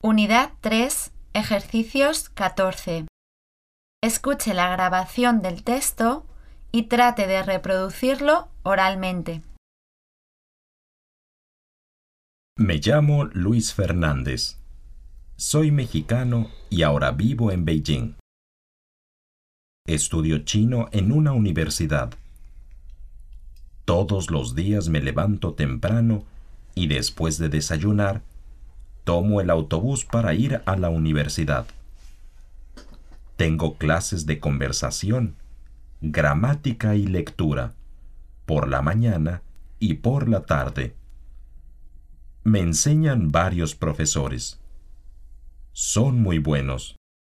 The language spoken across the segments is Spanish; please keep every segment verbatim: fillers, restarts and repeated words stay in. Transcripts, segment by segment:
Unidad tres, ejercicios catorce. Escuche la grabación del texto y trate de reproducirlo oralmente. Me llamo Luis Fernández. Soy mexicano y ahora vivo en Beijing. Estudio chino en una universidad. Todos los días me levanto temprano y después de desayunar, tomo el autobús para ir a la universidad. Tengo clases de conversación, gramática y lectura, por la mañana y por la tarde. Me enseñan varios profesores. Son muy buenos.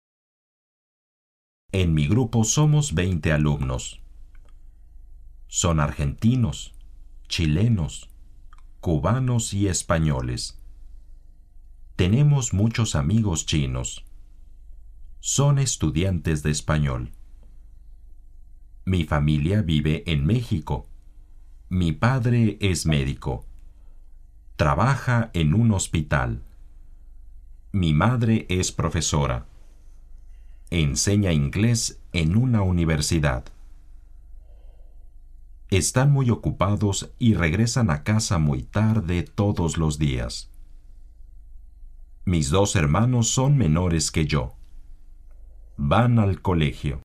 En mi grupo somos veinte alumnos. Son argentinos, chilenos, cubanos y españoles. Tenemos muchos amigos chinos. Son estudiantes de español. Mi familia vive en México. Mi padre es médico. Trabaja en un hospital. Mi madre es profesora. Enseña inglés en una universidad. Están muy ocupados y regresan a casa muy tarde todos los días. Mis dos hermanos son menores que yo. Van al colegio.